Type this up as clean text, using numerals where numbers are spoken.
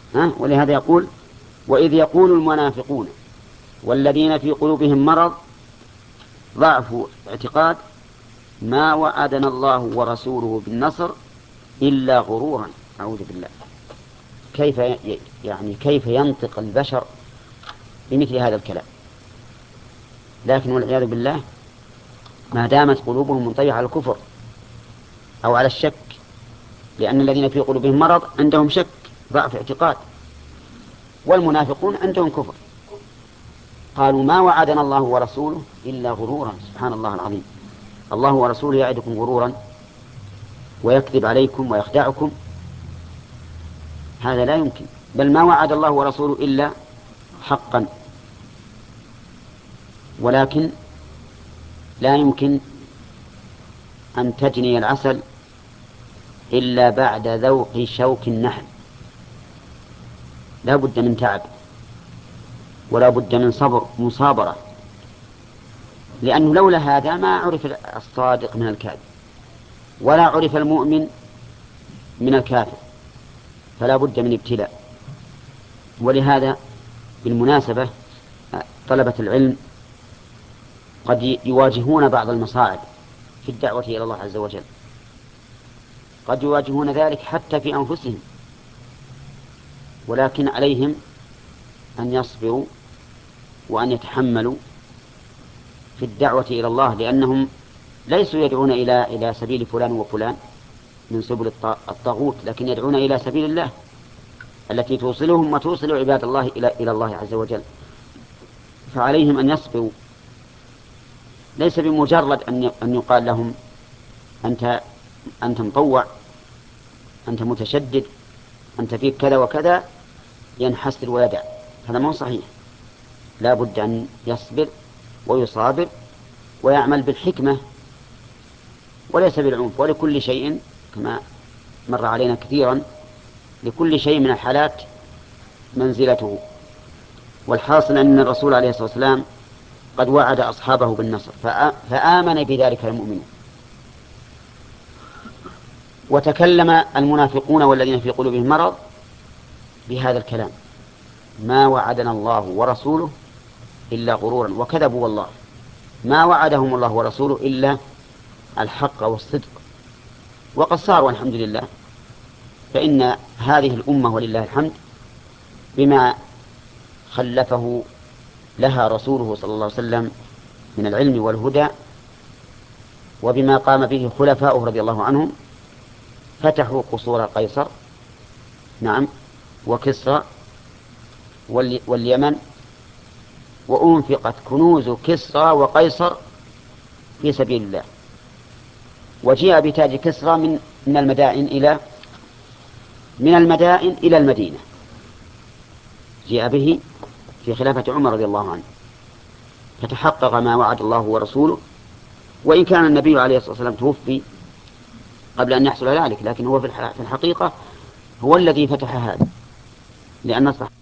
ولهذا يقول: وإذ يقول المنافقون والذين في قلوبهم مرض ضعف اعتقاد ما وعدنا الله ورسوله بالنصر إلا غرورا. أعوذ بالله. كيف ينطق البشر بمثل هذا الكلام؟ لكن والعياذ بالله ما دامت قلوبهم منطبعة على الكفر أو على الشك، لأن الذين في قلوبهم مرض عندهم شك ضعف اعتقاد، والمنافقون عندهم كفر. قالوا: ما وعدنا الله ورسوله إلا غرورا. سبحان الله العظيم. الله ورسوله يعدكم غرورا ويكذب عليكم ويخدعكم؟ هذا لا يمكن. بل ما وعد الله ورسوله إلا حقا، ولكن لا يمكن أن تجني العسل إلا بعد ذوق شوك النحل. لا بد من تعب، ولا بد من صبر مصابرة، لأنه لولا هذا ما عرف الصادق من الكاذب، ولا عرف المؤمن من الكافر، فلا بد من ابتلاء. ولهذا بالمناسبة طلبة العلم قد يواجهون بعض المصاعب في الدعوة إلى الله عز وجل، قد يواجهون ذلك حتى في أنفسهم، ولكن عليهم أن يصبروا وأن يتحملوا في الدعوة إلى الله، لأنهم ليسوا يدعون إلى سبيل فلان وفلان من سبل الطاغوت، لكن يدعون إلى سبيل الله التي توصلهم وتوصل عباد الله إلى الله عز وجل. فعليهم أن يصبروا، ليس بمجرد أن يقال لهم أنت مطوع، أنت متشدد، أنت فيك كذا وكذا، ينحسر ويدع. هذا ما هو صحيح. لا بد أن يصبر ويصابر ويعمل بالحكمة وليس بالعنف. ولكل شيء كما مر علينا كثيرا، لكل شيء من الحالات منزلته. والحاصل أن الرسول عليه الصلاة والسلام قد وعد أصحابه بالنصر، فآمن بذلك المؤمنون. وتكلم المنافقون والذين في قلوبهم مرض بهذا الكلام: ما وعدنا الله ورسوله إلا غرورا، وكذبوا والله. ما وعدهم الله ورسوله إلا الحق والصدق، وقد صاروا الحمد لله. فإن هذه الأمة ولله الحمد بما خلفه لها رسوله صلى الله عليه وسلم من العلم والهدى، وبما قام به خلفاؤه رضي الله عنهم، فتحوا قصور قيصر، نعم، وكسرى واليمن، وأنفقت كنوز كسرى وقيصر في سبيل الله. وجيء بتاج كسرى من المدائن إلى المدينة، جاء به في خلافة عمر رضي الله عنه، فتحقق ما وعد الله ورسوله. وإن كان النبي عليه الصلاة والسلام توفي قبل أن يحصل ذلك، لكن هو في الحقيقة هو الذي فتح هذا، لأن